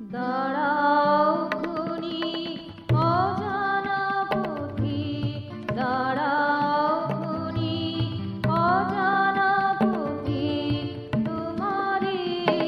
দাঁড়াও খুনি অজানা পথিক, দাঁড়াও খুনি অজানা পথিক, তোমারই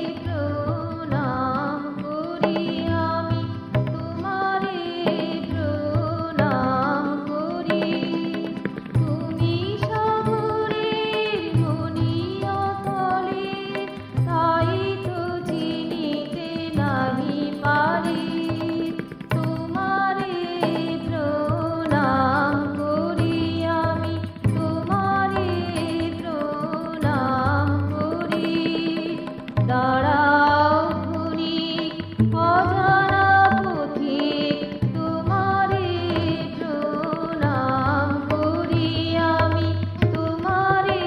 প্রণাম করি আমি, তোমারই প্রণাম করি। তুমি সাগরের মণিয়া তলে, তাই তো চিনিতে নাহি পারি। তোমারে প্রণাম করি আমি, তোমারে প্রণাম করি। দাঁড়াও খুনি অজানা পথিক, তোমারে প্রণাম করি আমি, তোমারে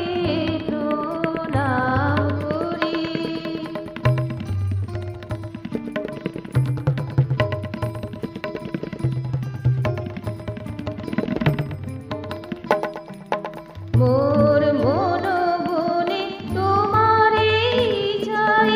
প্রণাম করি। মোর মন বনে তোমারে চাই,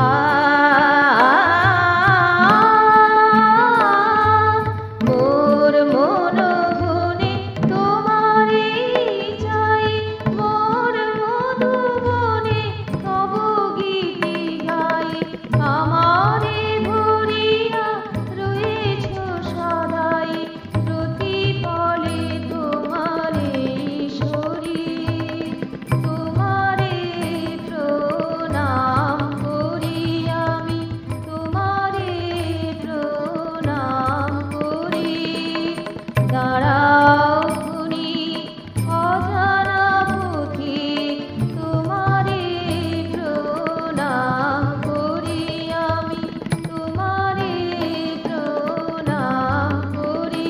মোর মন বনে তোমারে চাই, মোর মধুবনে তব গীতি গাই। আমারে ভরিয়া রয়েছ সদাই, প্রতিপলে তোমারে শরীর। তোমারে প্রণাম করি আমি, তোমারে প্রণাম করি। দাঁড়াও খুনি অজানা পথিক, তোমারে প্রণাম করি আমি, তোমারে প্রণাম করি।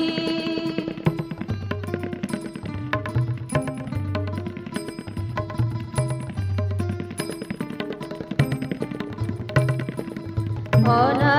অনা